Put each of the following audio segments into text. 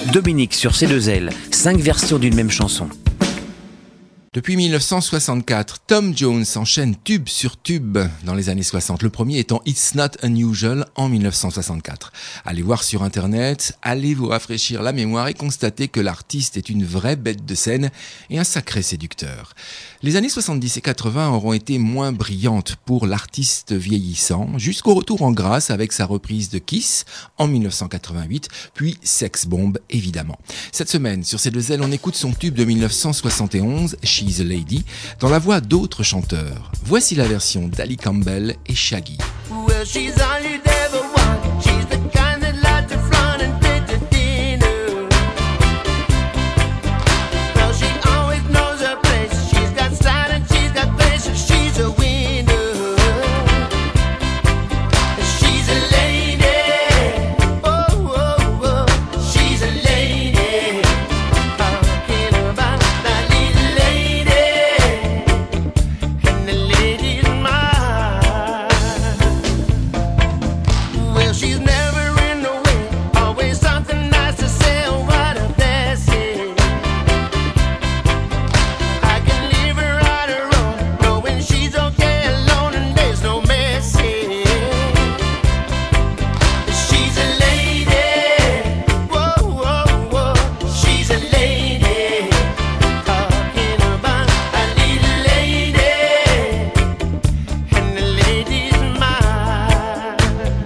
Dominique sur C2L, 5 versions d'une même chanson. Depuis 1964, Tom Jones enchaîne tube sur tube dans les années 60. Le premier étant It's Not Unusual en 1964. Allez voir sur internet, allez vous rafraîchir la mémoire et constater que l'artiste est une vraie bête de scène et un sacré séducteur. Les années 70 et 80 auront été moins brillantes pour l'artiste vieillissant, jusqu'au retour en grâce avec sa reprise de Kiss en 1988, puis Sex Bomb évidemment. Cette semaine, sur C2L, on écoute son tube de 1971, She's a Lady, dans la voix d'autres chanteurs. Voici la version d'Ali Campbell et Shaggy. Well, she's all you'd ever want. She's the kind that likes to flaunt and take to dinner. Well, she always knows her place. She's got style and she's got grace, and she's a winner. She's a lady. Oh, oh, oh. She's a lady. Talking about that little lady. And the lady's mine. Well, she's never in the way, always something nice to say. Oh, what a blessing. I can leave her on her own, knowing she's okay alone and there's no messing. She's a lady. Whoa, whoa, whoa. She's a lady. Talking about a little lady. And the lady's mine.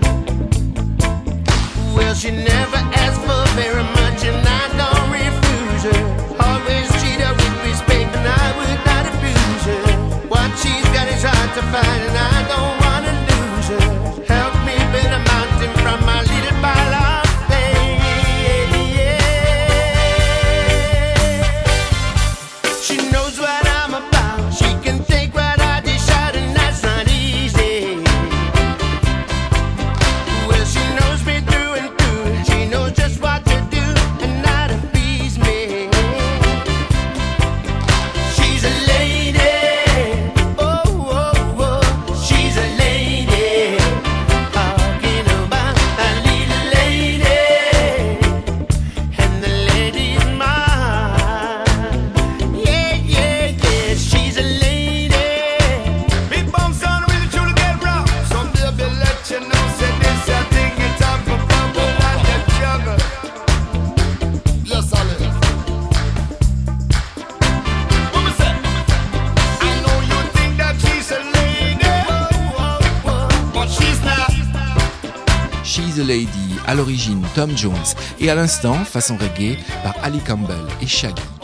Well, she never asks for very much, and I don't refuse her. Always treat her with respect, and I would not abuse her. What she's got is hard to find, and I don't wanna lose her. Help me build a mountain from my little ball of faith. She knows what I'm about. She can take what I dish out, and that's not easy. Well, she knows me through and through. She knows just what to do and how to please me. She's a lady. Oh, oh, oh. She's a lady. Talking about a little lady. And the lady's mine. Yeah, yeah, yeah. She's a lady. Big bump sound really truly get rough. Some baby let you know, say this your thing, it's time for bumble and the juggle. Yes, I live. What was that? I know you think that she's a lady, but she's not. She's a Lady, à l'origine Tom Jones, et à l'instant, façon reggae, par Ali Campbell et Shaggy.